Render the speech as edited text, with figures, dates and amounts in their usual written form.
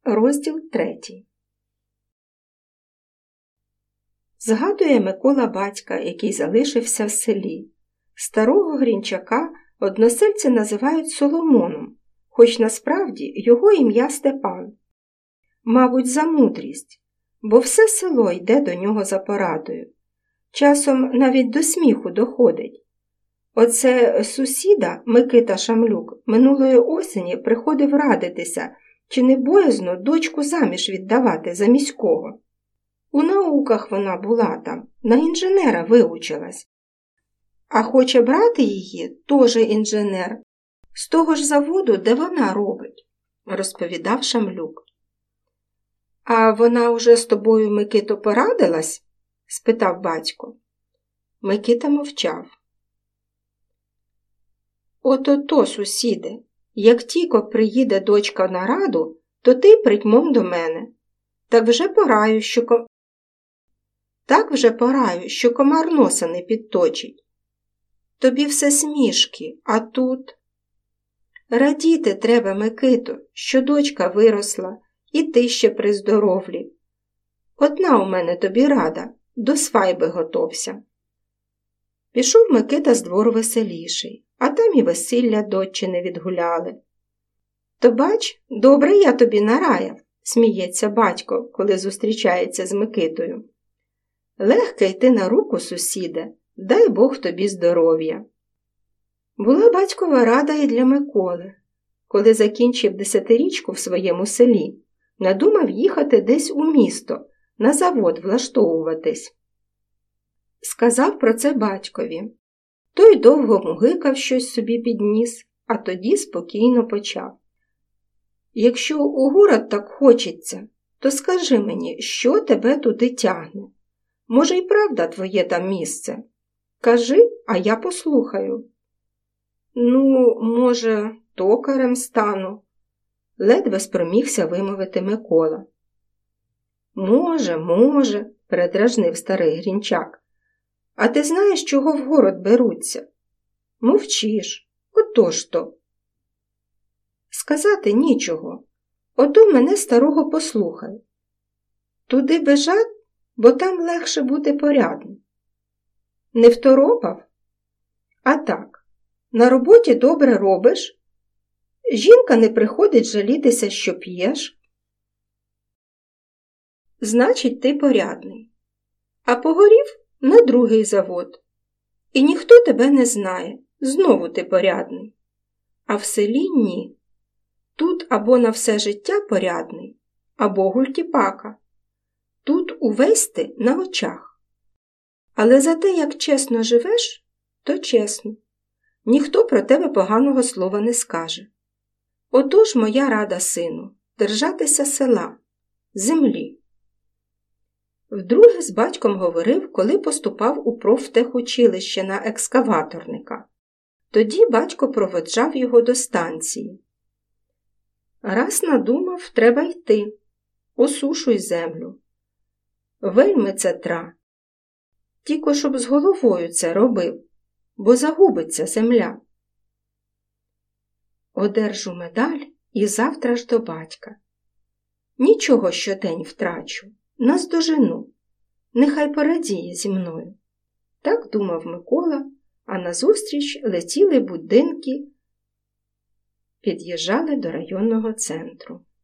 Розділ 3. Згадує Микола батька, який залишився в селі. Старого Грінчака односельці називають Соломоном, хоч насправді його ім'я Степан. Мабуть, за мудрість, бо все село йде до нього за порадою. Часом навіть до сміху доходить. Оце сусіда Микита Шамлюк минулої осені приходив радитися, чи не боязно дочку заміж віддавати за міського. У науках вона була там, на інженера виучилась. А хоче брати її, теж інженер, з того ж заводу, де вона робить, розповідав Шамлюк. А вона уже з тобою, Микито, порадилась? Спитав батько. Микита мовчав. Ото-то, сусіде, як тільки приїде дочка на раду, то ти притьмом до мене. Так вже пораю, що комар носа не підточить. Тобі все смішки, а тут... Радіти треба, Микито, що дочка виросла, і ти ще при здоровлі. Одна у мене тобі рада, до свайби готовся. Пішов Микита з двору веселіший, а там і весілля доччини відгуляли. То бач, добре я тобі нараяв, сміється батько, коли зустрічається з Микитою. Легке йти на руку, сусіде, дай Бог тобі здоров'я. Була батькова рада і для Миколи. Коли закінчив 10-річку в своєму селі, надумав їхати десь у місто, на завод влаштовуватись. Сказав про це батькові. Той довго мугикав щось собі підніс, а тоді спокійно почав. Якщо у город так хочеться, то скажи мені, що тебе туди тягне? Може, й правда твоє там місце? Кажи, а я послухаю. Ну, може, токарем стану? Ледве спромігся вимовити Микола. Може, передражнив старий Грінчак. А ти знаєш, чого в город беруться? Мовчиш, отож то. Сказати нічого. Ото мене старого послухай. Туди бежать, бо там легше бути порядним. Не второпав? А так, на роботі добре робиш, жінка не приходить жалітися, що п'єш. Значить, ти порядний. А погорів на другий завод. І ніхто тебе не знає, знову ти порядний. А в селі ні. Тут або на все життя порядний, або гультіпака. Тут увесь ти на очах. Але за те, як чесно живеш, то чесно. Ніхто про тебе поганого слова не скаже. Отож моя рада, сину, держатися села, землі. Вдруге з батьком говорив, коли поступав у профтехучилище на екскаваторника. Тоді батько проводжав його до станції. Раз надумав, треба йти. Осушуй землю. Вельми це тра. Тільки щоб з головою це робив, бо загубиться земля. Одержу медаль і завтра ж до батька. Нічого щодень втрачу, наздожену. Нехай порадіє зі мною. Так думав Микола, а назустріч летіли будинки, під'їжджали до районного центру.